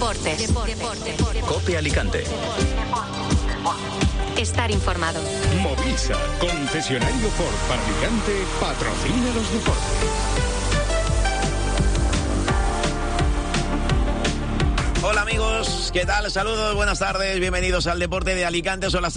Deportes. COPE Alicante. Estar informado. Movisa, concesionario Ford para Alicante, patrocina los deportes. Hola amigos, ¿qué tal? Saludos, buenas tardes, bienvenidos al Deporte de Alicante. Son las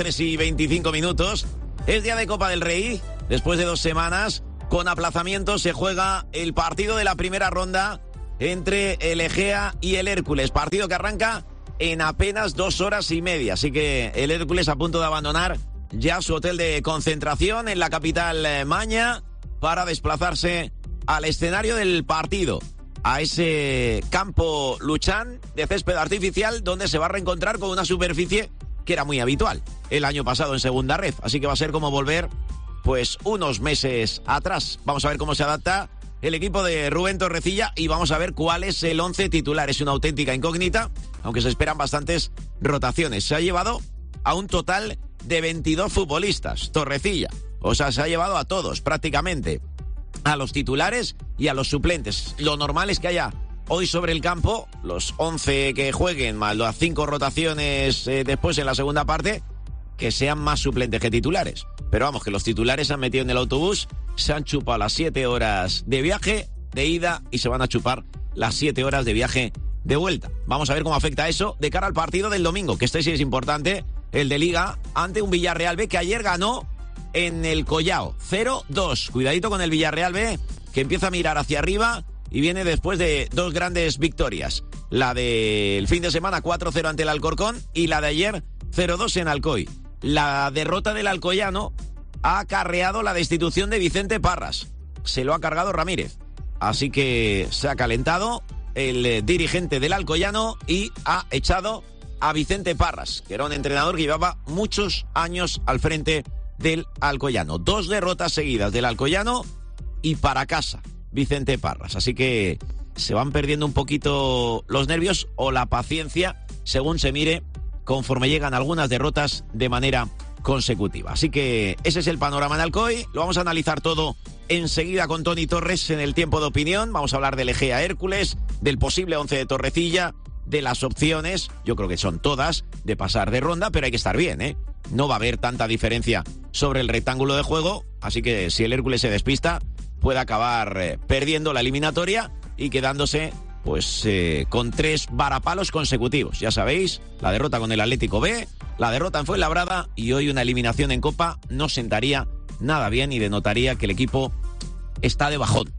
3:25. Es día de Copa del Rey. Después de 2 semanas, con aplazamiento, se juega el partido de la primera ronda entre el Egea y el Hércules. Partido que arranca en apenas 2 horas y media. Así que el Hércules a punto de abandonar ya su hotel de concentración en la capital maña para desplazarse al escenario del partido, a ese campo Luchán de césped artificial, donde se va a reencontrar con una superficie que era muy habitual el año pasado en segunda red. Así que va a ser como volver pues unos meses atrás. Vamos a ver cómo se adapta el equipo de Rubén Torrecilla y vamos a ver cuál es el 11 titular. Es una auténtica incógnita, aunque se esperan bastantes rotaciones. Se ha llevado a un total de 22 futbolistas, Torrecilla. O sea, se ha llevado a todos prácticamente, a los titulares y a los suplentes. Lo normal es que haya hoy sobre el campo los 11 que jueguen, más las 5 rotaciones después en la segunda parte, que sean más suplentes que titulares. Pero vamos, que los titulares se han metido en el autobús, se han chupado las 7 horas de viaje de ida y se van a chupar las 7 horas de viaje de vuelta. Vamos a ver cómo afecta eso de cara al partido del domingo, que este sí es importante, el de Liga, ante un Villarreal B que ayer ganó en el Collao 0-2. Cuidadito con el Villarreal B, que empieza a mirar hacia arriba y viene después de 2 grandes victorias. La del fin de semana 4-0 ante el Alcorcón y la de ayer 0-2 en Alcoy. La derrota del alcoyano ha acarreado la destitución de Vicente Parras. Se lo ha cargado Ramírez. Así que se ha calentado el dirigente del alcoyano y ha echado a Vicente Parras, que era un entrenador que llevaba muchos años al frente del alcoyano. 2 derrotas seguidas del alcoyano y para casa Vicente Parras. Así que se van perdiendo un poquito los nervios o la paciencia, según se mire, conforme llegan algunas derrotas de manera consecutiva. Así que ese es el panorama en Alcoy. Lo vamos a analizar todo enseguida con Tony Torres en el tiempo de opinión. Vamos a hablar del Egea Hércules, del posible 11 de Torrecilla, de las opciones, yo creo que son todas, de pasar de ronda, pero hay que estar bien, ¿eh? No va a haber tanta diferencia sobre el rectángulo de juego, así que si el Hércules se despista, puede acabar perdiendo la eliminatoria y quedándose pues con 3 varapalos consecutivos. Ya sabéis, la derrota con el Atlético B, la derrota en Fuenlabrada y hoy una eliminación en Copa no sentaría nada bien y denotaría que el equipo está de bajón,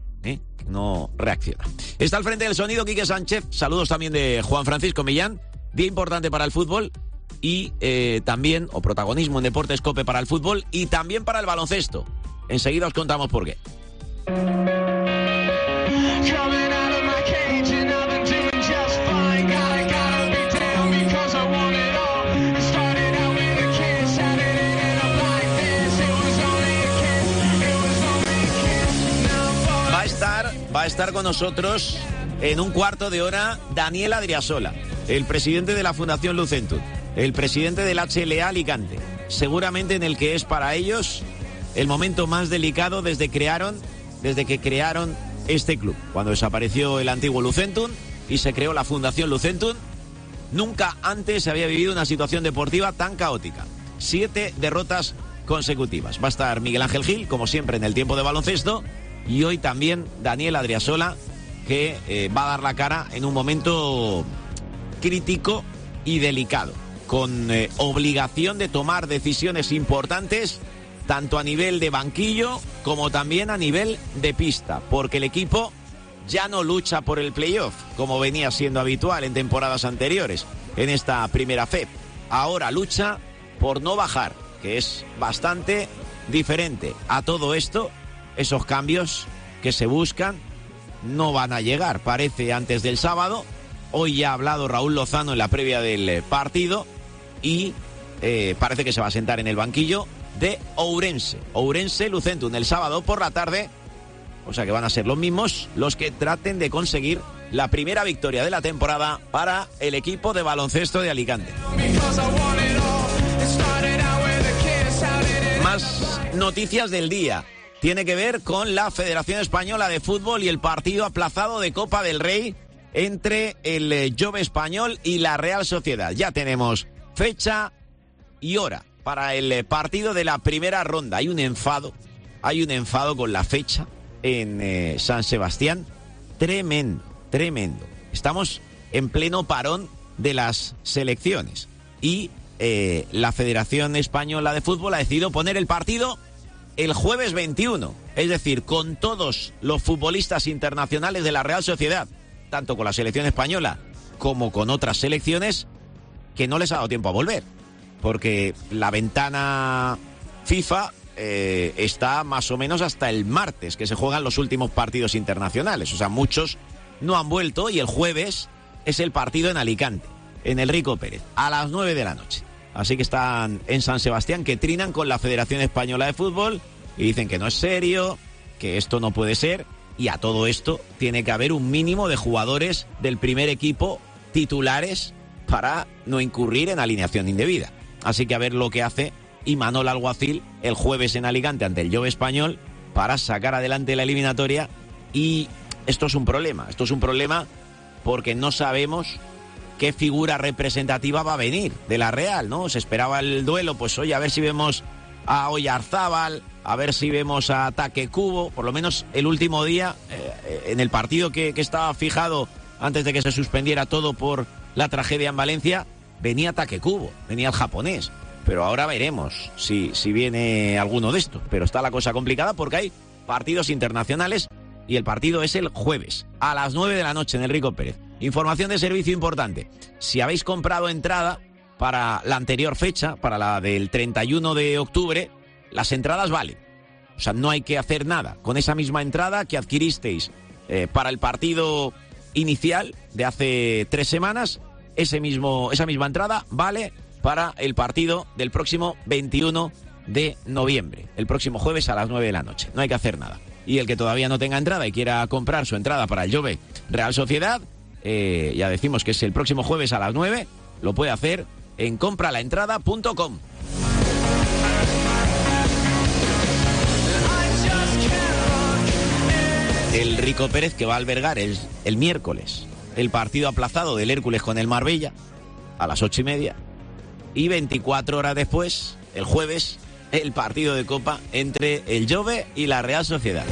no reacciona. Está al frente del sonido Quique Sánchez. Saludos también de Juan Francisco Millán. Día importante para el fútbol y también, o protagonismo en Deportes COPE para el fútbol y también para el baloncesto. Enseguida os contamos por qué. Va a estar con nosotros en un cuarto de hora Daniel Adriasola, el presidente de la Fundación Lucentum, el presidente del HLA Alicante, seguramente en el que es para ellos el momento más delicado desde que crearon este club. Cuando desapareció el antiguo Lucentum y se creó la Fundación Lucentum, nunca antes se había vivido una situación deportiva tan caótica. 7 derrotas consecutivas. Va a estar Miguel Ángel Gil, como siempre, en el tiempo de baloncesto. Y hoy también Daniel Adriasola, que va a dar la cara en un momento crítico y delicado, con obligación de tomar decisiones importantes, tanto a nivel de banquillo como también a nivel de pista, porque el equipo ya no lucha por el playoff, como venía siendo habitual en temporadas anteriores, en esta primera FEP. Ahora lucha por no bajar, que es bastante diferente a todo esto. Esos cambios que se buscan no van a llegar, parece, antes del sábado. Hoy ya ha hablado Raúl Lozano en la previa del partido y parece que se va a sentar en el banquillo de Ourense Lucentum el sábado por la tarde. O sea que van a ser los mismos los que traten de conseguir la primera victoria de la temporada para el equipo de baloncesto de Alicante. Más noticias del día. Tiene que ver con la Federación Española de Fútbol y el partido aplazado de Copa del Rey entre el Jove Español y la Real Sociedad. Ya tenemos fecha y hora para el partido de la primera ronda. Hay un enfado con la fecha en San Sebastián. Tremendo. Estamos en pleno parón de las selecciones y la Federación Española de Fútbol ha decidido poner el partido el jueves 21, es decir, con todos los futbolistas internacionales de la Real Sociedad, tanto con la selección española como con otras selecciones, que no les ha dado tiempo a volver, porque la ventana FIFA está más o menos hasta el martes, que se juegan los últimos partidos internacionales. O sea, muchos no han vuelto y el jueves es el partido en Alicante, en el Rico Pérez, a las 9 de la noche. Así que están en San Sebastián, que trinan con la Federación Española de Fútbol y dicen que no es serio, que esto no puede ser, y a todo esto tiene que haber un mínimo de jugadores del primer equipo titulares para no incurrir en alineación indebida. Así que a ver lo que hace Imanol Alguacil el jueves en Alicante ante el Jove Español para sacar adelante la eliminatoria. Y esto es un problema porque no sabemos qué figura representativa va a venir de la Real, ¿no? Se esperaba el duelo, pues oye, a ver si vemos a Oyarzábal, a ver si vemos a Taque Kubo, por lo menos el último día, en el partido que estaba fijado antes de que se suspendiera todo por la tragedia en Valencia, venía Taque Kubo, venía el japonés. Pero ahora veremos si viene alguno de estos. Pero está la cosa complicada porque hay partidos internacionales y el partido es el jueves, a las 9 de la noche en el Rico Pérez. Información de servicio importante. Si habéis comprado entrada para la anterior fecha, para la del 31 de octubre, las entradas valen. O sea, no hay que hacer nada. Con esa misma entrada que adquiristeis para el partido inicial de hace 3 semanas, esa misma entrada vale para el partido del próximo 21 de noviembre, el próximo jueves a las 9 de la noche. No hay que hacer nada. Y el que todavía no tenga entrada y quiera comprar su entrada para el Jove Real Sociedad, ya decimos que es el próximo jueves a las 9, lo puede hacer en compralaentrada.com. El Rico Pérez, que va a albergar el miércoles el partido aplazado del Hércules con el Marbella a las 8:30, y 24 horas después, el jueves, el partido de Copa entre el Jove y la Real Sociedad.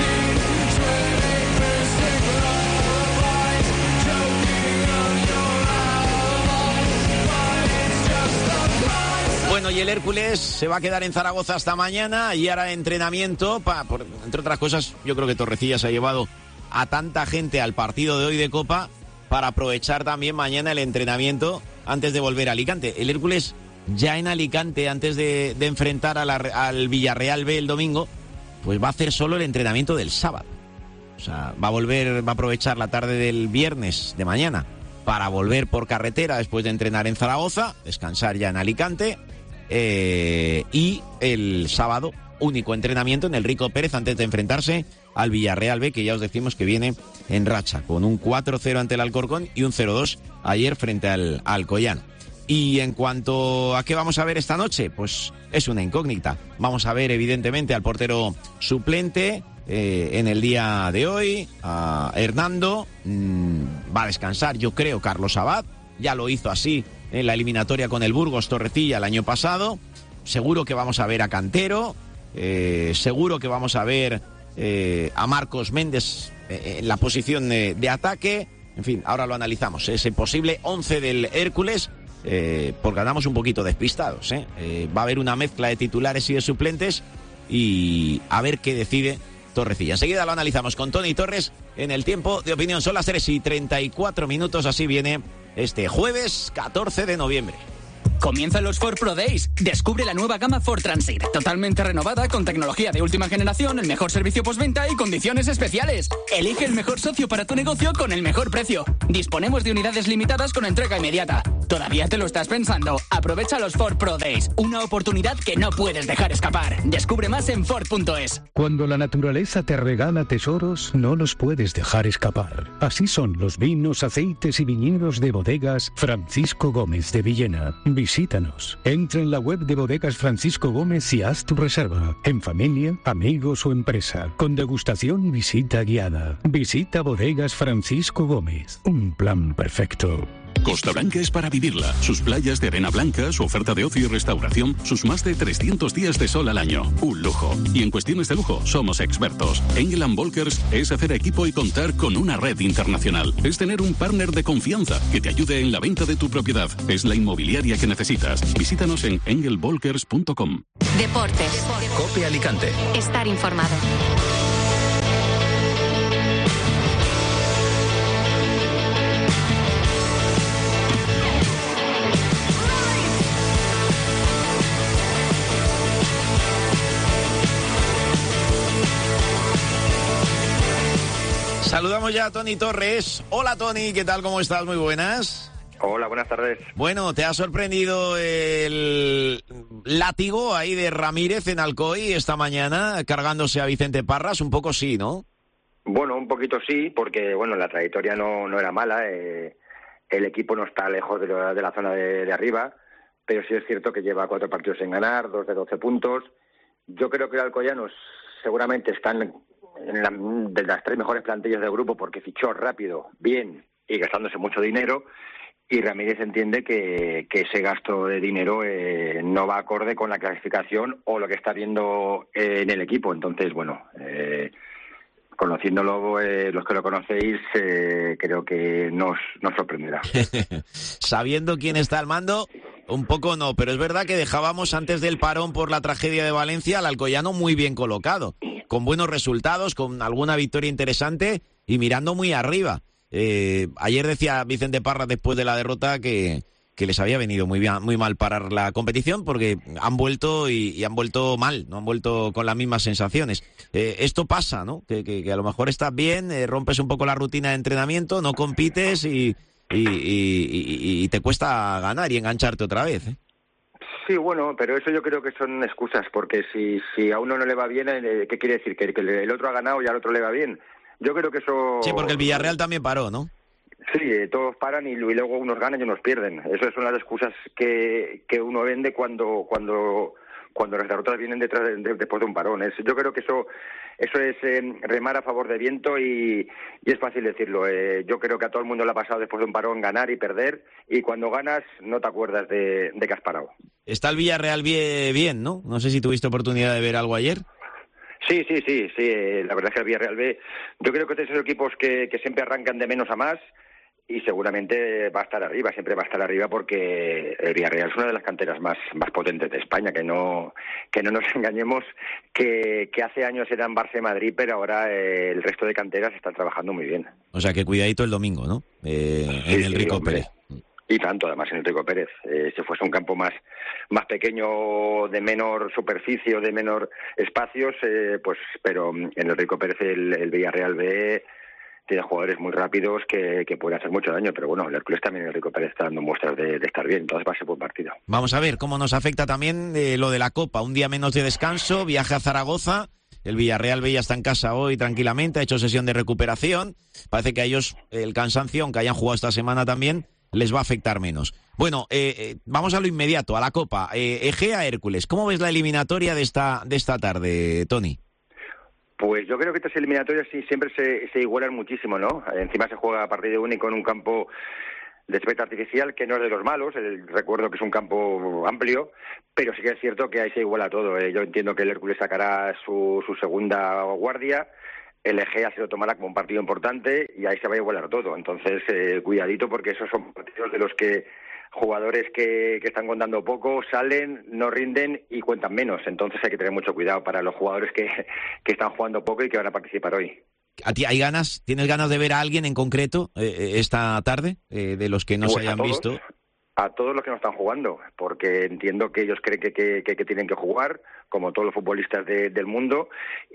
Bueno, y el Hércules se va a quedar en Zaragoza hasta mañana y hará entrenamiento, entre otras cosas, yo creo que Torrecilla se ha llevado a tanta gente al partido de hoy de Copa para aprovechar también mañana el entrenamiento antes de volver a Alicante. El Hércules ya en Alicante, antes de enfrentar al Villarreal B el domingo, pues va a hacer solo el entrenamiento del sábado. O sea, va a aprovechar la tarde del viernes de mañana para volver por carretera después de entrenar en Zaragoza, descansar ya en Alicante, y el sábado único entrenamiento en el Rico Pérez antes de enfrentarse al Villarreal B, que ya os decimos que viene en racha, con un 4-0 ante el Alcorcón y un 0-2 ayer frente al Alcoyano. Y en cuanto a qué vamos a ver esta noche, pues es una incógnita. Vamos a ver evidentemente al portero suplente en el día de hoy, a Hernando. Va a descansar, yo creo, Carlos Abad. Ya lo hizo así en la eliminatoria con el Burgos Torrecilla el año pasado. Seguro que vamos a ver a Cantero, seguro que vamos a ver a Marcos Méndez en la posición de ataque. En fin, ahora lo analizamos, ese posible 11 del Hércules, porque andamos un poquito despistados. Va a haber una mezcla de titulares y de suplentes y a ver qué decide Torrecilla. Enseguida lo analizamos con Tony Torres en el tiempo de opinión. Son las 3:34, así viene este jueves 14 de noviembre. Comienzan los Ford Pro Days. Descubre la nueva gama Ford Transit, totalmente renovada, con tecnología de última generación, el mejor servicio postventa y condiciones especiales. Elige el mejor socio para tu negocio con el mejor precio. Disponemos de unidades limitadas con entrega inmediata. ¿Todavía te lo estás pensando? Aprovecha los Ford Pro Days, una oportunidad que no puedes dejar escapar. Descubre más en Ford.es. Cuando la naturaleza te regala tesoros, no los puedes dejar escapar. Así son los vinos, aceites y viñedos de Bodegas Francisco Gómez de Villena. Visítanos. Entra en la web de Bodegas Francisco Gómez y haz tu reserva. En familia, amigos o empresa. Con degustación y visita guiada. Visita Bodegas Francisco Gómez. Un plan perfecto. Costa Blanca es para vivirla. Sus playas de arena blanca, su oferta de ocio y restauración, sus más de 300 días de sol al año. Un lujo. Y en cuestiones de lujo, somos expertos. Engel & Volkers es hacer equipo y contar con una red internacional. Es tener un partner de confianza que te ayude en la venta de tu propiedad. Es la inmobiliaria que necesitas. Visítanos en engelvolkers.com. Deportes. COPE Alicante. Estar informado. Saludamos ya a Tony Torres. Hola Tony, ¿qué tal? ¿Cómo estás? Muy buenas. Hola, buenas tardes. Bueno, ¿te ha sorprendido el látigo ahí de Ramírez en Alcoy esta mañana, cargándose a Vicente Parras? Un poco sí, ¿no? Bueno, un poquito sí, porque bueno, la trayectoria no era mala. El equipo no está lejos de la zona de arriba, pero sí es cierto que lleva 4 partidos sin ganar, 2 de 12 puntos. Yo creo que los alcoyanos seguramente están de las 3 mejores plantillas del grupo porque fichó rápido, bien y gastándose mucho dinero, y Ramírez entiende que ese gasto de dinero no va acorde con la clasificación o lo que está viendo en el equipo. Entonces, bueno, conociéndolo, los que lo conocéis, creo que nos sorprenderá. Sabiendo quién está al mando, un poco no, pero es verdad que dejábamos antes del parón por la tragedia de Valencia al alcoyano muy bien colocado, con buenos resultados, con alguna victoria interesante y mirando muy arriba. Ayer decía Vicente Parras después de la derrota que les había venido muy mal parar la competición porque han vuelto y han vuelto mal, no han vuelto con las mismas sensaciones. Esto pasa, ¿no? Que a lo mejor estás bien, rompes un poco la rutina de entrenamiento, no compites y te cuesta ganar y engancharte otra vez, ¿eh? Sí, bueno, pero eso yo creo que son excusas, porque si a uno no le va bien, ¿qué quiere decir? ¿Que el otro ha ganado y al otro le va bien? Yo creo que eso... Sí, porque el Villarreal también paró, ¿no? Sí, todos paran y luego unos ganan y unos pierden. Esas son las excusas que uno vende cuando las derrotas vienen después de un parón. Yo creo que eso es remar a favor de viento y es fácil decirlo. Yo creo que a todo el mundo le ha pasado después de un parón ganar y perder, y cuando ganas no te acuerdas de que has parado. Está el Villarreal bien, ¿no? No sé si tuviste oportunidad de ver algo ayer. Sí. La verdad es que el Villarreal B, yo creo que es de esos equipos que siempre arrancan de menos a más y seguramente va a estar arriba, siempre va a estar arriba, porque el Villarreal es una de las canteras más potentes de España, que no nos engañemos, que hace años eran Barça y Madrid, pero ahora el resto de canteras están trabajando muy bien. O sea que cuidadito el domingo, ¿no? En el Rico Pérez. Y tanto, además, en el Rico Pérez. Si fuese un campo más pequeño, de menor superficie o de menor espacios, pero en el Rico Pérez el Villarreal B tiene jugadores muy rápidos que pueden hacer mucho daño, pero bueno, el Hércules también en el Rico Pérez está dando muestras de estar bien, entonces va a ser buen partido. Vamos a ver cómo nos afecta también lo de la Copa. Un día menos de descanso, viaje a Zaragoza. El Villarreal B ya está en casa hoy tranquilamente, ha hecho sesión de recuperación. Parece que a ellos el cansancio, aunque hayan jugado esta semana también, les va a afectar menos. Bueno, vamos a lo inmediato, a la Copa. Egea Hércules, ¿cómo ves la eliminatoria de esta tarde, Tony? Pues yo creo que estas eliminatorias sí siempre se igualan muchísimo, ¿no? Encima se juega a partido único en un campo de césped artificial que no es de los malos. Recuerdo que es un campo amplio, pero sí que es cierto que ahí se iguala todo. Yo entiendo que el Hércules sacará su segunda guardia, el Egea se lo tomará como un partido importante y ahí se va a igualar todo. Entonces, cuidadito, porque esos son partidos de los que jugadores que están contando poco salen, no rinden y cuentan menos. Entonces hay que tener mucho cuidado para los jugadores que están jugando poco y que van a participar hoy. ¿A ti tienes ganas de ver a alguien en concreto esta tarde, de los que no se hayan visto? a todos los que no están jugando, porque entiendo que ellos creen que tienen que jugar, como todos los futbolistas del mundo,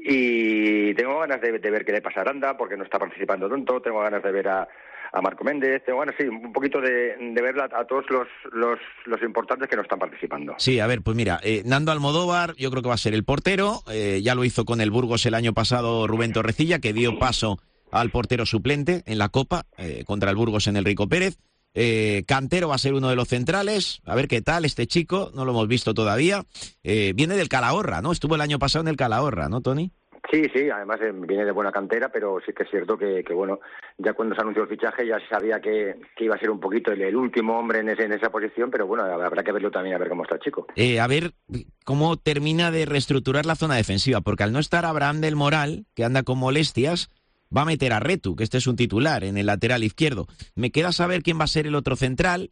y tengo ganas de ver qué le pasa a Aranda, porque no está participando tanto, tengo ganas de ver a Marco Méndez, tengo ganas, sí, un poquito de ver a todos los importantes que no están participando. Sí, a ver, pues mira, Nando Almodóvar yo creo que va a ser el portero, ya lo hizo con el Burgos el año pasado Rubén Torrecilla, que dio paso al portero suplente en la Copa, contra el Burgos en el Rico Pérez. Cantero va a ser uno de los centrales, a ver qué tal este chico, no lo hemos visto todavía. Viene del Calahorra, ¿no? Estuvo el año pasado en el Calahorra, ¿no, Tony? Sí, además viene de buena cantera, pero sí que es cierto que bueno, ya cuando se anunció el fichaje ya se sabía que iba a ser un poquito el último hombre en esa posición, pero bueno, habrá que verlo también, a ver cómo está el chico. A ver cómo termina de reestructurar la zona defensiva, porque al no estar Abraham del Moral, que anda con molestias, va a meter a Retu, que este es un titular, en el lateral izquierdo. Me queda saber quién va a ser el otro central.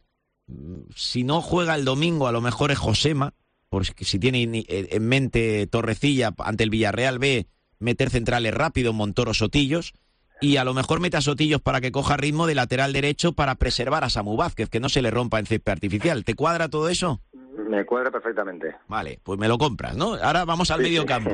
Si no juega el domingo, a lo mejor es Josema, porque si tiene en mente Torrecilla ante el Villarreal B, meter centrales rápido, Montoro, Sotillos, y a lo mejor mete a Sotillos para que coja ritmo de lateral derecho para preservar a Samu Vázquez, que no se le rompa en césped artificial. ¿Te cuadra todo eso? Me cuadra perfectamente. Vale, pues me lo compras, ¿no? Ahora vamos al medio campo.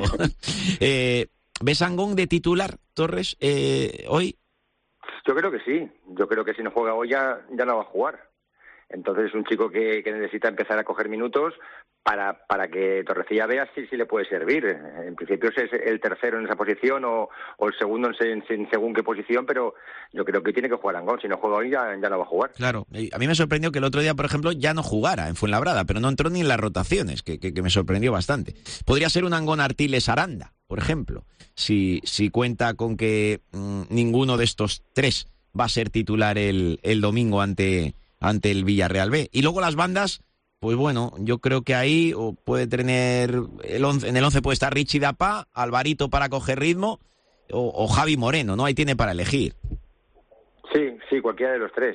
¿Ves a Angón de titular, Torres, hoy? Yo creo que sí. Yo creo que si no juega hoy ya no va a jugar. Entonces es un chico que necesita empezar a coger minutos para que Torrecilla vea si le puede servir. En principio es el tercero en esa posición o el segundo en según qué posición, pero yo creo que tiene que jugar Angón. Si no juega hoy ya no va a jugar. Claro. A mí me sorprendió que el otro día, por ejemplo, ya no jugara en Fuenlabrada, pero no entró ni en las rotaciones, que me sorprendió bastante. Podría ser un Angón Artiles Aranda, por ejemplo, si cuenta con que ninguno de estos tres va a ser titular el domingo ante el Villarreal B. Y luego las bandas, pues bueno, yo creo que ahí puede tener en el 11 puede estar Richie Dapá, Alvarito para coger ritmo o Javi Moreno, ¿no? Ahí tiene para elegir. Sí, cualquiera de los tres.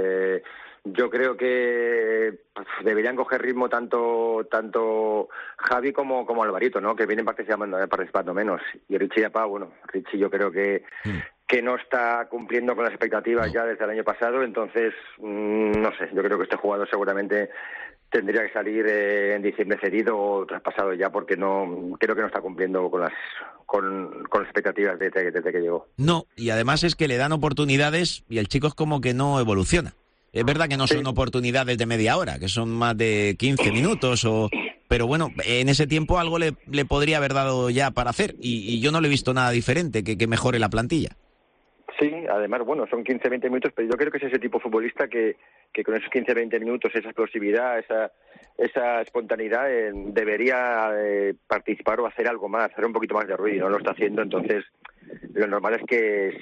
Yo creo que deberían coger ritmo tanto Javi como Alvarito, ¿no? Que vienen participando menos. Y Richie Dapá, bueno, Richie yo creo que no está cumpliendo con las expectativas ya desde el año pasado, entonces, no sé, yo creo que este jugador seguramente tendría que salir en diciembre cedido o traspasado ya, porque creo que no está cumpliendo con las expectativas desde que llegó. No, y además es que le dan oportunidades y el chico es como que no evoluciona. Es verdad que no son oportunidades de media hora, que son más de 15 minutos pero bueno, en ese tiempo algo le podría haber dado ya para hacer y yo no le he visto nada diferente que mejore la plantilla. Sí, además, bueno, son 15-20 minutos, pero yo creo que es ese tipo de futbolista que con esos 15-20 minutos, esa explosividad, esa espontaneidad, debería participar o hacer algo más, hacer un poquito más de ruido, y no lo está haciendo, entonces lo normal es que...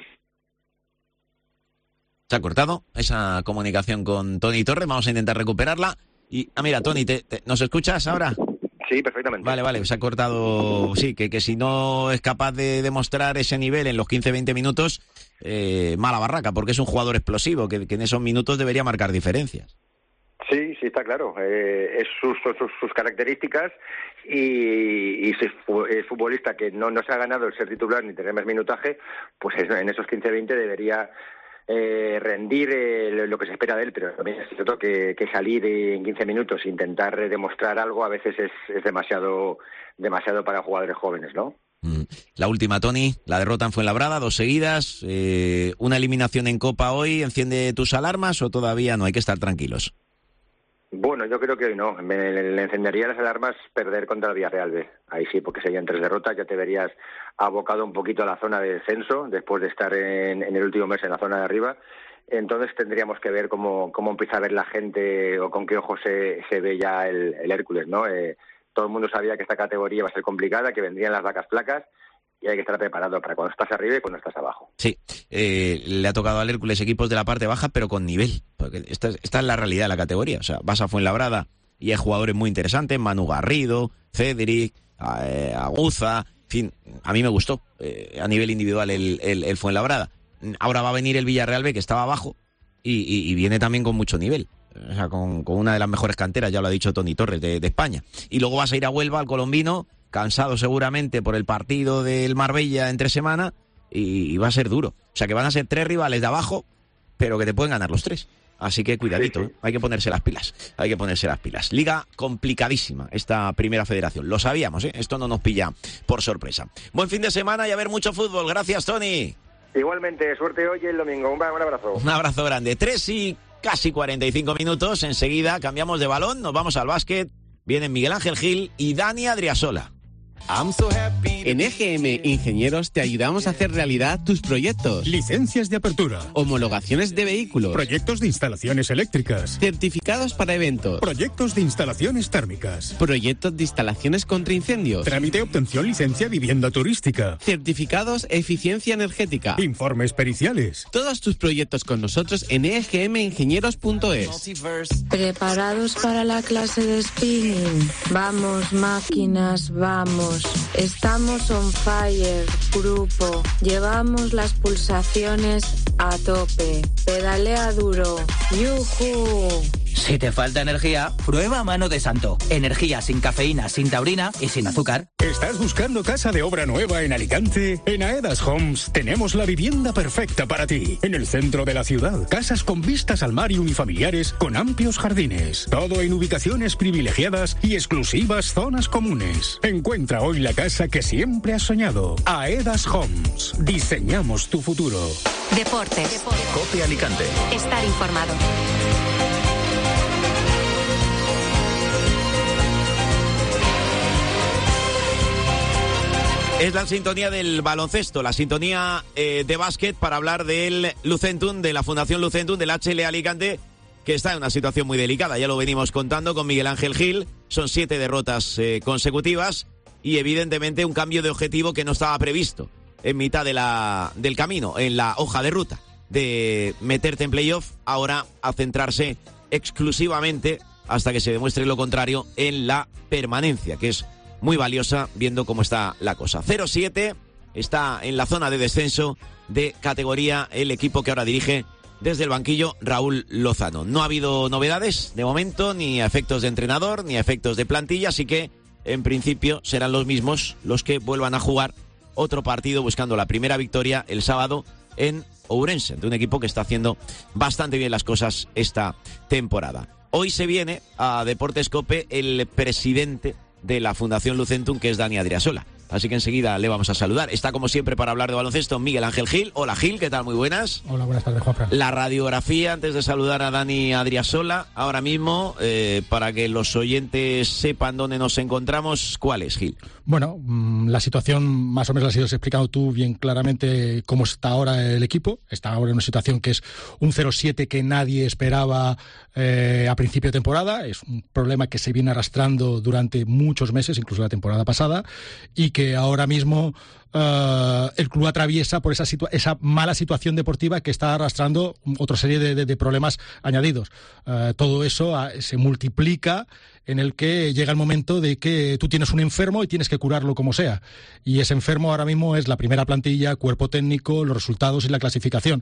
Se ha cortado esa comunicación con Tony Torres, vamos a intentar recuperarla. Y, mira, Tony, ¿nos escuchas ahora? Sí, perfectamente. Vale, se ha cortado, sí, que si no es capaz de demostrar ese nivel en los 15-20 minutos, mala barraca, porque es un jugador explosivo, que en esos minutos debería marcar diferencias. Sí, está claro, es sus características y si es futbolista que no se ha ganado el ser titular ni tener más minutaje, pues en esos 15-20 debería... rendir lo que se espera de él, pero también es cierto que salir en 15 minutos e intentar demostrar algo a veces es demasiado para jugadores jóvenes, ¿no? La última, Tony, la derrota en Fuenlabrada, 2 seguidas, una eliminación en Copa hoy, ¿enciende tus alarmas o todavía no? Hay que estar tranquilos. Bueno, yo creo que hoy no. Le encendería las alarmas perder contra el Villarreal B. Ahí sí, porque serían 3 derrotas, ya te verías abocado un poquito a la zona de descenso, después de estar en el último mes en la zona de arriba. Entonces tendríamos que ver cómo empieza a ver la gente o con qué ojos se ve ya el Hércules, ¿no? Todo el mundo sabía que esta categoría iba a ser complicada, que vendrían las vacas flacas, y hay que estar preparado para cuando estás arriba y cuando estás abajo. Sí, le ha tocado al Hércules equipos de la parte baja, pero con nivel, porque esta es la realidad de la categoría. O sea, vas a Fuenlabrada y hay jugadores muy interesantes, Manu Garrido, Cédric, Aguza, en fin, a mí me gustó a nivel individual el Fuenlabrada. Ahora va a venir el Villarreal B, que estaba abajo, y viene también con mucho nivel. O sea, con una de las mejores canteras, ya lo ha dicho Tony Torres, de España. Y luego vas a ir a Huelva, al colombino, cansado seguramente por el partido del Marbella entre semana, y va a ser duro. O sea, que van a ser 3 rivales de abajo, pero que te pueden ganar los 3. Así que cuidadito, Sí. hay que ponerse las pilas. Liga complicadísima esta primera federación. Lo sabíamos, esto no nos pilla por sorpresa. Buen fin de semana y a ver mucho fútbol. Gracias, Tony. Igualmente, suerte hoy y el domingo. Un abrazo. Un abrazo grande. 3 y casi 45 minutos. Enseguida cambiamos de balón, nos vamos al básquet. Vienen Miguel Ángel Gil y Dani Adriasola. En EGM Ingenieros te ayudamos a hacer realidad tus proyectos. Licencias de apertura. Homologaciones de vehículos. Proyectos de instalaciones eléctricas. Certificados para eventos. Proyectos de instalaciones térmicas. Proyectos de instalaciones contra incendios. Trámite obtención licencia vivienda turística. Certificados eficiencia energética. Informes periciales. Todos tus proyectos con nosotros en egmingenieros.es. ¿Preparados para la clase de spinning? Vamos, máquinas, vamos. Estamos on fire, grupo. Llevamos las pulsaciones a tope. Pedalea duro. ¡Yujú! Si te falta energía, prueba Mano de Santo. Energía sin cafeína, sin taurina y sin azúcar. ¿Estás buscando casa de obra nueva en Alicante? En Aedas Homes tenemos la vivienda perfecta para ti. En el centro de la ciudad, casas con vistas al mar y unifamiliares con amplios jardines. Todo en ubicaciones privilegiadas y exclusivas zonas comunes. Encuentra hoy la casa que siempre has soñado. Aedas Homes. Diseñamos tu futuro. Deportes. COPE Alicante. Estar informado. Es la sintonía del baloncesto, la sintonía de básquet para hablar del Lucentum, de la Fundación Lucentum, del HL Alicante, que está en una situación muy delicada. Ya lo venimos contando con Miguel Ángel Gil. Son 7 derrotas consecutivas y evidentemente un cambio de objetivo que no estaba previsto en mitad del camino, en la hoja de ruta de meterte en playoff, ahora a centrarse exclusivamente, hasta que se demuestre lo contrario, en la permanencia, que es muy valiosa viendo cómo está la cosa. 0-7, está en la zona de descenso de categoría el equipo que ahora dirige desde el banquillo Raúl Lozano. No ha habido novedades de momento, ni a efectos de entrenador, ni a efectos de plantilla, así que en principio serán los mismos los que vuelvan a jugar otro partido buscando la primera victoria el sábado en Ourense, de un equipo que está haciendo bastante bien las cosas esta temporada. Hoy se viene a Deportes COPE el presidente de la Fundación Lucentum, que es Dani Adriasola. Así que enseguida le vamos a saludar. Está como siempre para hablar de baloncesto Miguel Ángel Gil. Hola Gil, ¿qué tal? Muy buenas. Hola, buenas tardes, Juanfran. La radiografía, antes de saludar a Dani Adriasola, ahora mismo, para que los oyentes sepan dónde nos encontramos, ¿cuál es, Gil? Bueno, la situación más o menos la has ido explicando tú bien claramente cómo está ahora el equipo. Está ahora en una situación que es un 0-7 que nadie esperaba a principio de temporada. Es un problema que se viene arrastrando durante muchos meses, incluso la temporada pasada, y que ahora mismo el club atraviesa por esa mala situación deportiva que está arrastrando otra serie de problemas añadidos. Todo eso se multiplica en el que llega el momento de que tú tienes un enfermo y tienes que curarlo como sea. Y ese enfermo ahora mismo es la primera plantilla, cuerpo técnico, los resultados y la clasificación.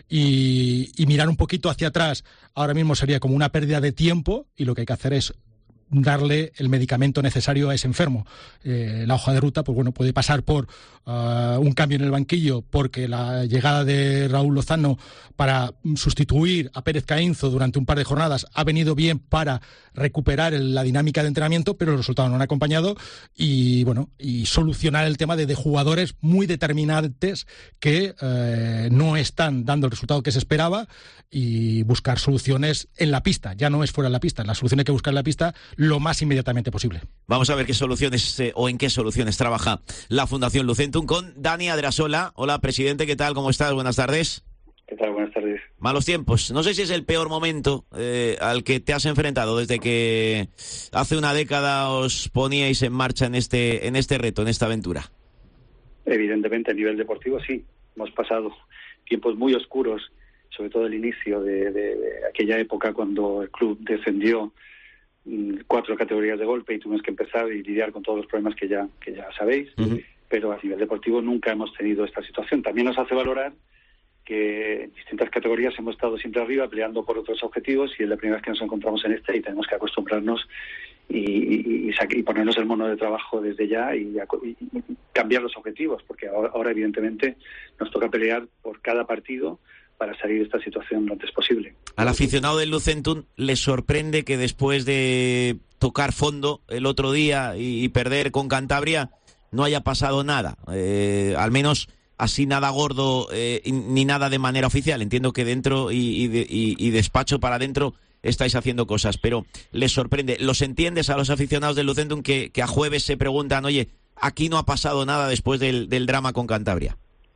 Y mirar un poquito hacia atrás ahora mismo sería como una pérdida de tiempo, y lo que hay que hacer es darle el medicamento necesario a ese enfermo. La hoja de ruta, pues bueno, puede pasar por un cambio en el banquillo, porque la llegada de Raúl Lozano para sustituir a Pérez Caínzo durante un par de jornadas ha venido bien para recuperar la dinámica de entrenamiento, pero los resultados no han acompañado, y bueno, y solucionar el tema de jugadores muy determinantes que no están dando el resultado que se esperaba, y buscar soluciones en la pista. Ya no es fuera de la pista, la solución hay que buscar en la pista lo más inmediatamente posible. Vamos a ver qué soluciones o en qué soluciones trabaja la Fundación Lucentum con Dani Adriasola. Hola, presidente, ¿qué tal? ¿Cómo estás? Buenas tardes. ¿Qué tal? Buenas tardes. Malos tiempos. No sé si es el peor momento al que te has enfrentado desde que hace una década os poníais en marcha en este reto, en esta aventura. Evidentemente, a nivel deportivo sí. Hemos pasado tiempos muy oscuros, sobre todo el inicio de aquella época cuando el club descendió 4 categorías de golpe y tuvimos que empezar y lidiar con todos los problemas que ya sabéis. Uh-huh. Pero a nivel deportivo nunca hemos tenido esta situación. También nos hace valorar que en distintas categorías hemos estado siempre arriba peleando por otros objetivos, y es la primera vez que nos encontramos en esta y tenemos que acostumbrarnos y ponernos el mono de trabajo desde ya y cambiar los objetivos, porque ahora evidentemente nos toca pelear por cada partido salir de esta situación lo antes posible. Al aficionado del Lucentum le sorprende que después de tocar fondo el otro día y perder con Cantabria no haya pasado nada, al menos así nada gordo ni nada de manera oficial. Entiendo que dentro y despacho para adentro estáis haciendo cosas, pero les sorprende. ¿Los entiendes a los aficionados del Lucentum que a jueves se preguntan, oye, aquí no ha pasado nada después del drama con Cantabria?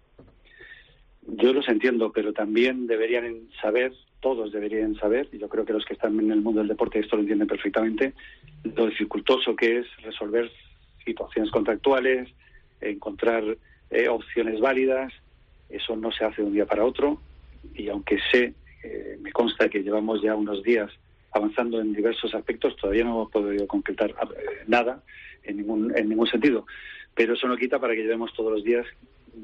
Yo los entiendo, pero también deberían saber, todos deberían saber, y yo creo que los que están en el mundo del deporte esto lo entienden perfectamente, lo dificultoso que es resolver situaciones contractuales, encontrar opciones válidas. Eso no se hace de un día para otro, y aunque me consta que llevamos ya unos días avanzando en diversos aspectos, todavía no hemos podido concretar nada en ningún sentido, pero eso no quita para que llevemos todos los días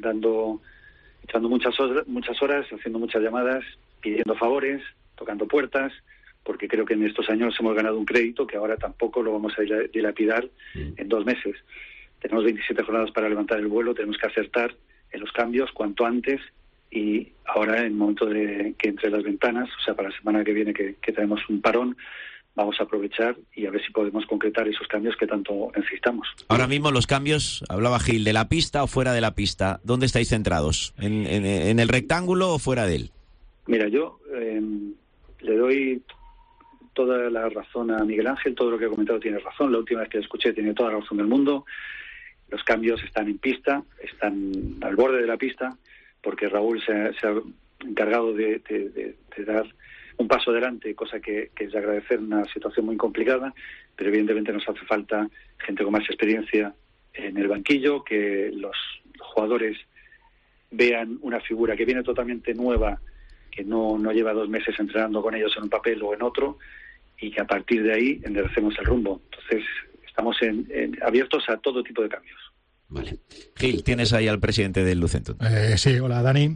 echando muchas horas, haciendo muchas llamadas, pidiendo favores, tocando puertas, porque creo que en estos años hemos ganado un crédito que ahora tampoco lo vamos a dilapidar en 2 meses. Tenemos 27 jornadas para levantar el vuelo, tenemos que acertar en los cambios cuanto antes, y ahora en el momento de que entre las ventanas, o sea, para la semana que viene que tenemos un parón, vamos a aprovechar y a ver si podemos concretar esos cambios que tanto necesitamos. Ahora mismo los cambios, hablaba Gil, ¿de la pista o fuera de la pista? ¿Dónde estáis centrados? ¿En el rectángulo o fuera de él? Mira, yo le doy toda la razón a Miguel Ángel, todo lo que ha comentado tiene razón, la última vez que lo escuché tiene toda la razón del mundo. Los cambios están en pista, están al borde de la pista, porque Raúl se ha encargado de dar un paso adelante, cosa que es de agradecer, una situación muy complicada, pero evidentemente nos hace falta gente con más experiencia en el banquillo, que los jugadores vean una figura que viene totalmente nueva, que no lleva 2 meses entrenando con ellos en un papel o en otro, y que a partir de ahí enderecemos el rumbo. Entonces estamos abiertos a todo tipo de cambios. Vale. Gil, tienes ahí al presidente del Lucentum. Sí, hola Dani.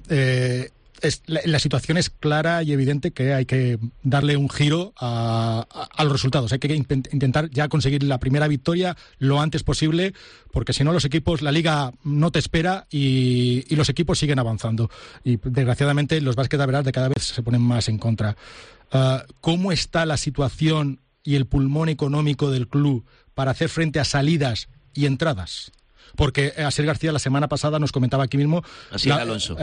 La situación es clara y evidente que hay que darle un giro a los resultados. Hay que intentar ya conseguir la primera victoria lo antes posible, porque si no los equipos, la liga no te espera y los equipos siguen avanzando. Y desgraciadamente los Básquet de cada vez se ponen más en contra. ¿Cómo está la situación y el pulmón económico del club para hacer frente a salidas y entradas? Porque Asier García la semana pasada nos comentaba aquí mismo Asier Alonso,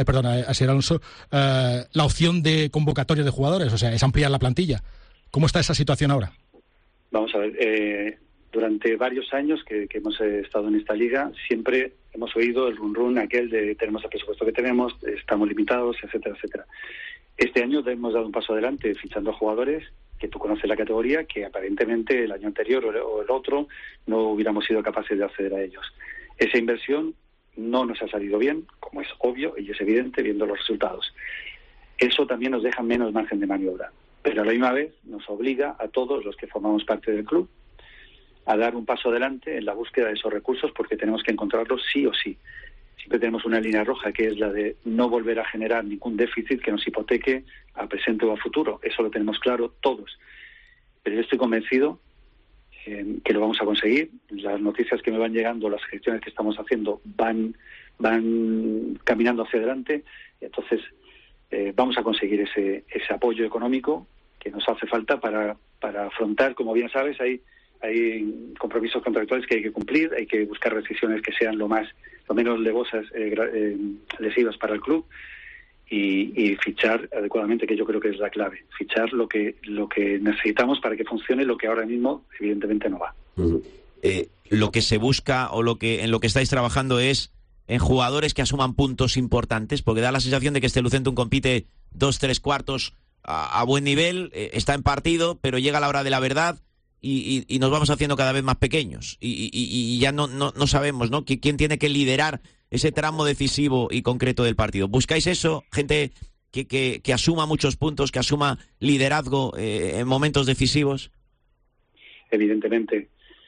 la opción de convocatoria de jugadores, o sea, es ampliar la plantilla. ¿Cómo está esa situación ahora? Vamos a ver, durante varios años que hemos estado en esta liga, siempre hemos oído el run aquel de tenemos el presupuesto que tenemos, estamos limitados, etcétera, etcétera. Este año hemos dado un paso adelante fichando a jugadores que tú conoces la categoría, que aparentemente el año anterior o el otro no hubiéramos sido capaces de acceder a ellos. Esa inversión no nos ha salido bien, como es obvio y es evidente viendo los resultados. Eso también nos deja menos margen de maniobra, pero a la misma vez nos obliga a todos los que formamos parte del club a dar un paso adelante en la búsqueda de esos recursos, porque tenemos que encontrarlos sí o sí. Siempre tenemos una línea roja, que es la de no volver a generar ningún déficit que nos hipoteque a presente o a futuro. Eso lo tenemos claro todos. Pero yo estoy convencido que lo vamos a conseguir. Las noticias que me van llegando, las gestiones que estamos haciendo van caminando hacia adelante. Entonces vamos a conseguir ese apoyo económico que nos hace falta para afrontar, como bien sabes, hay compromisos contractuales que hay que cumplir, hay que buscar rescisiones que sean lo menos lesivas para el club, y fichar adecuadamente, que yo creo que es la clave, fichar lo que necesitamos para que funcione lo que ahora mismo evidentemente no va. Lo que se busca o en lo que estáis trabajando es en jugadores que asuman puntos importantes, porque da la sensación de que este Lucentum compite 2-3 cuartos a buen nivel, está en partido, pero llega la hora de la verdad y nos vamos haciendo cada vez más pequeños y ya no sabemos, ¿no?, quién tiene que liderar ese tramo decisivo y concreto del partido. ¿Buscáis eso? Gente que asuma muchos puntos, que asuma liderazgo en momentos decisivos. Evidentemente.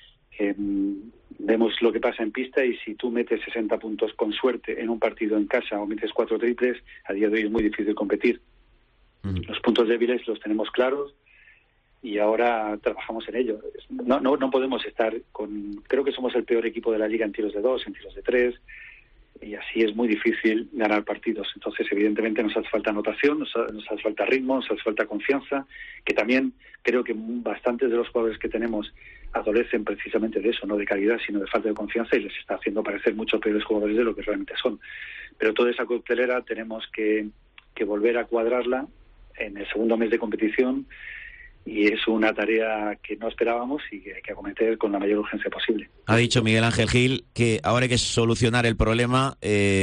Vemos lo que pasa en pista, y si tú metes 60 puntos con suerte en un partido en casa o metes 4 triples, a día de hoy es muy difícil competir. Los puntos débiles los tenemos claros y ahora trabajamos en ello. No podemos estar creo que somos el peor equipo de la liga en tiros de 2, en tiros de 3. y así es muy difícil ganar partidos. Entonces, evidentemente, nos hace falta anotación, nos hace falta ritmo, nos hace falta confianza, que también creo que bastantes de los jugadores que tenemos adolecen precisamente de eso, no de calidad, sino de falta de confianza, y les está haciendo parecer mucho peores jugadores de lo que realmente son. Pero toda esa coctelera tenemos que volver a cuadrarla en el segundo mes de competición, y es una tarea que no esperábamos y que hay que acometer con la mayor urgencia posible. Ha dicho Miguel Ángel Gil que ahora hay que solucionar el problema,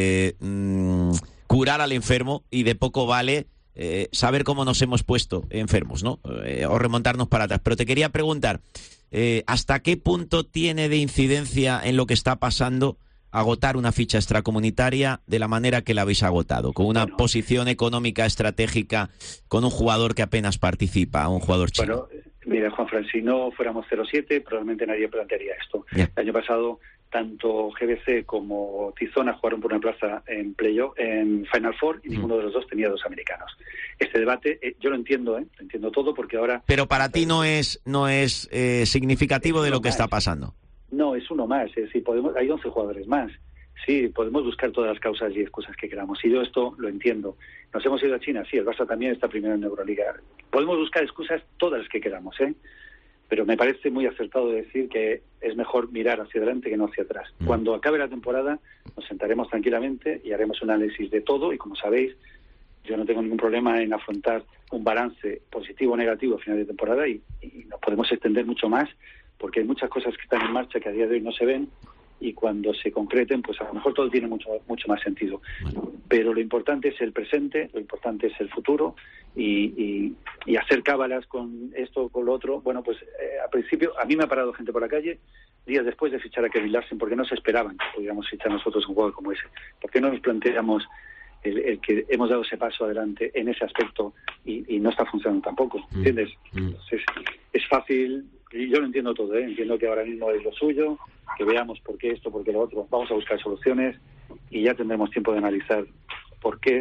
curar al enfermo, y de poco vale saber cómo nos hemos puesto enfermos, ¿no? O remontarnos para atrás. Pero te quería preguntar, ¿hasta qué punto tiene de incidencia en lo que está pasando agotar una ficha extracomunitaria de la manera que la habéis agotado, con una posición económica estratégica, con un jugador que apenas participa, un jugador chino? Bueno, mira, Juanfran, si no fuéramos 0-7, probablemente nadie plantearía esto. Yeah. El año pasado, tanto GBC como Tizona jugaron por una plaza en playoff, en Final Four, y ninguno de los dos tenía dos americanos. Este debate, yo lo entiendo, lo entiendo todo, porque ahora... Pero para ti no es significativo de lo que está pasando. No, es uno más, es decir, hay 11 jugadores más. Sí, podemos buscar todas las causas y excusas que queramos. Y yo esto lo entiendo. Nos hemos ido a China, sí, el Barça también está primero en Euroliga. Podemos buscar excusas todas las que queramos, pero me parece muy acertado decir que es mejor mirar hacia adelante que no hacia atrás. Cuando acabe la temporada nos sentaremos tranquilamente y haremos un análisis de todo, y como sabéis, yo no tengo ningún problema en afrontar un balance positivo o negativo a final de temporada, y nos podemos extender mucho más, porque hay muchas cosas que están en marcha que a día de hoy no se ven, y cuando se concreten, pues a lo mejor todo tiene mucho más sentido. Pero lo importante es el presente, lo importante es el futuro, y hacer cábalas con esto o con lo otro. Bueno, pues al principio a mí me ha parado gente por la calle días después de fichar a Kevin Larsen, porque no se esperaban que pudiéramos fichar nosotros un jugador como ese. ¿Por qué no nos planteamos el que hemos dado ese paso adelante en ese aspecto y no está funcionando tampoco? ¿Entiendes? Entonces, es fácil. Y yo lo entiendo todo, entiendo que ahora mismo es lo suyo, que veamos por qué esto, por qué lo otro. Vamos a buscar soluciones y ya tendremos tiempo de analizar por qué es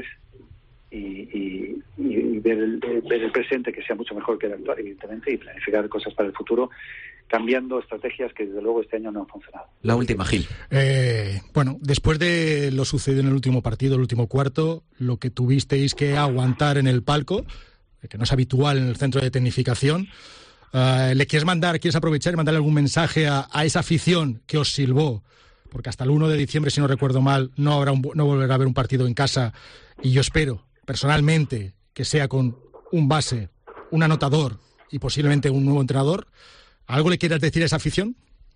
y ver el presente, que sea mucho mejor que el actual, evidentemente, y planificar cosas para el futuro, cambiando estrategias que desde luego este año no han funcionado. La última, Gil. Bueno, después de lo sucedido en el último partido, el último cuarto, lo que tuvisteis que aguantar en el palco, que no es habitual en el centro de tecnificación, ¿le quieres aprovechar y mandarle algún mensaje a esa afición que os silbó? Porque hasta el 1 de diciembre, si no recuerdo mal, no volverá a haber un partido en casa, y yo espero, personalmente, que sea con un base, un anotador y posiblemente un nuevo entrenador. ¿Algo le quieras decir a esa afición?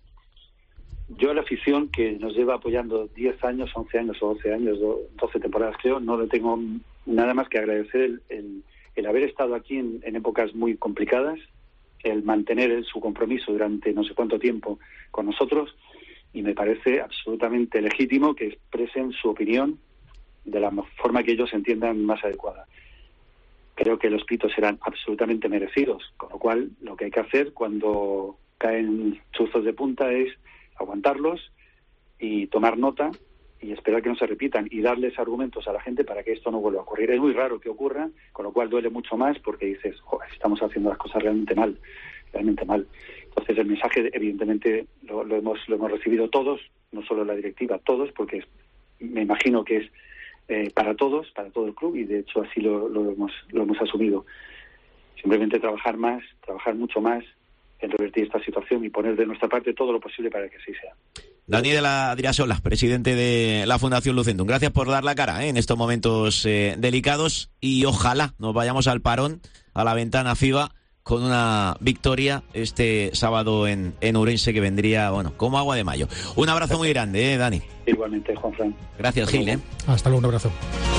Yo a la afición que nos lleva apoyando 10 años, 11 años o 12 años, 12 temporadas creo, no le tengo nada más que agradecer el haber estado aquí en épocas muy complicadas, el mantener su compromiso durante no sé cuánto tiempo con nosotros, y me parece absolutamente legítimo que expresen su opinión de la forma que ellos entiendan más adecuada. Creo que los pitos serán absolutamente merecidos, con lo cual lo que hay que hacer cuando caen chuzos de punta es aguantarlos y tomar nota y esperar que no se repitan y darles argumentos a la gente para que esto no vuelva a ocurrir. Es muy raro que ocurra, con lo cual duele mucho más, porque dices, joder, estamos haciendo las cosas realmente mal. Entonces el mensaje evidentemente lo hemos recibido todos, no solo la directiva, todos, porque me imagino que es para todos, para todo el club, y de hecho así lo hemos asumido. Simplemente trabajar mucho más en revertir esta situación y poner de nuestra parte todo lo posible para que así sea. Dani de la Adriasola, presidente de la Fundación Lucentum, gracias por dar la cara en estos momentos delicados, y ojalá nos vayamos al parón, a la ventana FIBA, con una victoria este sábado en Ourense, que vendría, bueno, como agua de mayo. Un abrazo muy grande, Dani. Igualmente, Juanfran. Gracias, Gil. Hasta luego, un abrazo.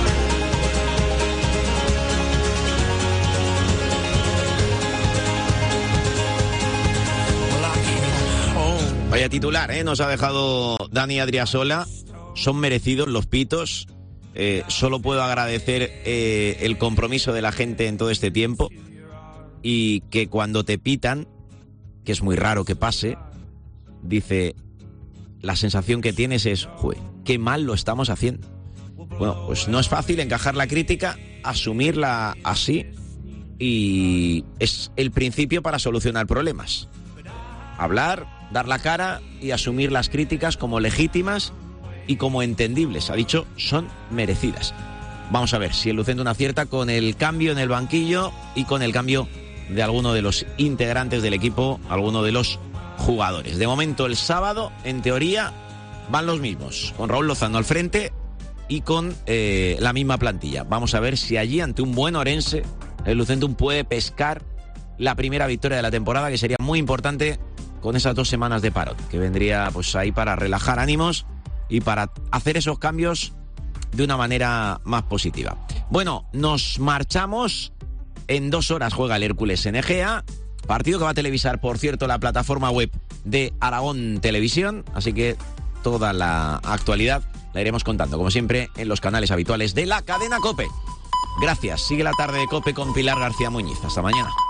Vaya titular, nos ha dejado Dani Adriasola. Son merecidos los pitos. Solo puedo agradecer el compromiso de la gente en todo este tiempo, y que cuando te pitan, que es muy raro que pase, dice, la sensación que tienes es, joder, qué mal lo estamos haciendo. Bueno, pues no es fácil encajar la crítica, asumirla así, y es el principio para solucionar problemas. Hablar, dar la cara y asumir las críticas como legítimas y como entendibles, ha dicho, son merecidas. Vamos a ver si el Lucentum acierta con el cambio en el banquillo y con el cambio de alguno de los integrantes del equipo, alguno de los jugadores. De momento, el sábado, en teoría, van los mismos, con Raúl Lozano al frente y con la misma plantilla. Vamos a ver si allí, ante un buen Orense, el Lucentum puede pescar la primera victoria de la temporada, que sería muy importante con esas 2 semanas de parón, que vendría pues ahí para relajar ánimos y para hacer esos cambios de una manera más positiva. Bueno, nos marchamos. En 2 horas juega el Hércules en Egea, partido que va a televisar, por cierto, la plataforma web de Aragón Televisión, así que toda la actualidad la iremos contando, como siempre, en los canales habituales de la cadena COPE. Gracias, sigue la tarde de COPE con Pilar García Muñiz. Hasta mañana.